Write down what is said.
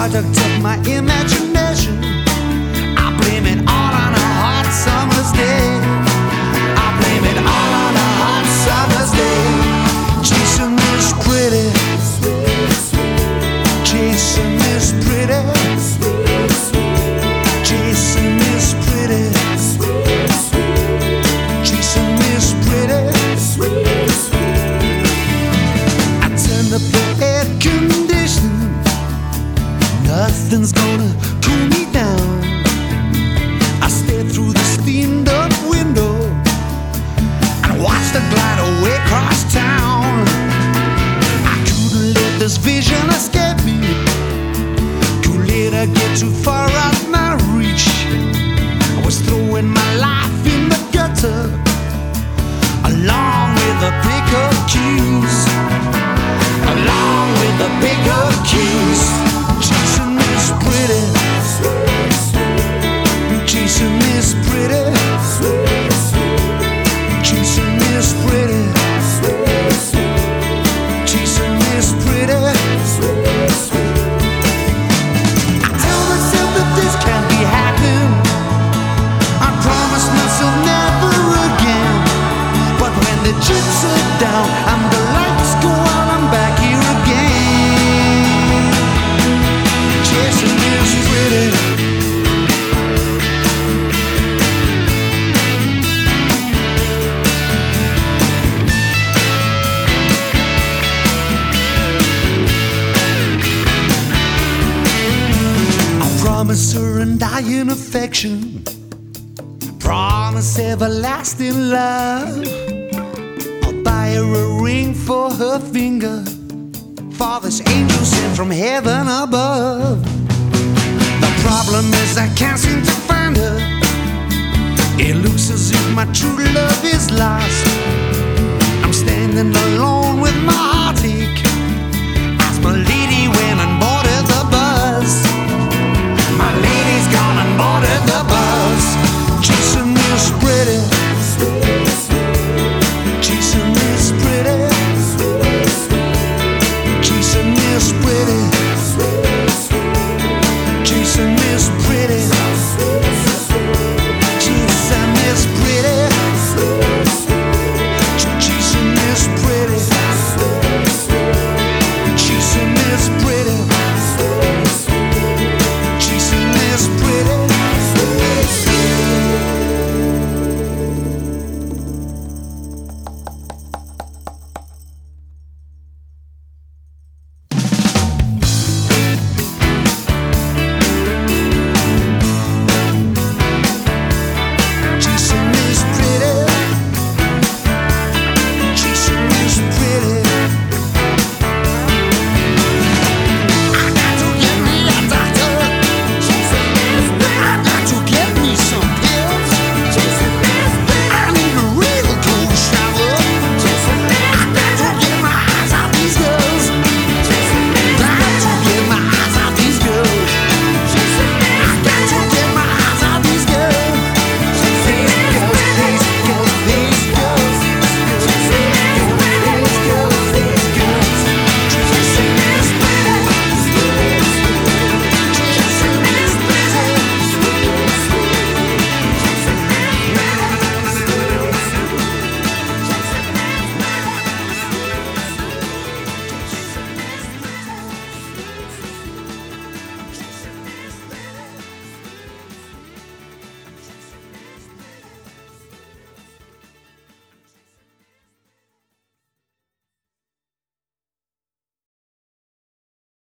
product of my imagination. I blame it all on a hot summer's day. I blame it all on a hot summer's day. Jason is pretty. Jason is pretty. Jason is pretty. Jason is pretty. I turn up the air conditioning. Nothing's gonna cool me down. I stare through the steamed up window and watch the glide away across town. I couldn't let this vision escape me. Too late, I get too far out my reach. I was throwing my life in the gutter along with the pickup keys. Along with the pickup keys. Jason is pretty. Jason is pretty. Jason is pretty. Jason is pretty. I tell myself that this can't be happening. I promise myself never again. But when the chips are down and the lights go on, I'm back here again. Jason is pretty. I promise her undying affection. Promise everlasting love. I'll buy her a ring for her finger. Father's angel sent from heaven above. The problem is I can't seem to find her. It looks as if my true love is lost. I'm standing alone with my heartache. As my lady went and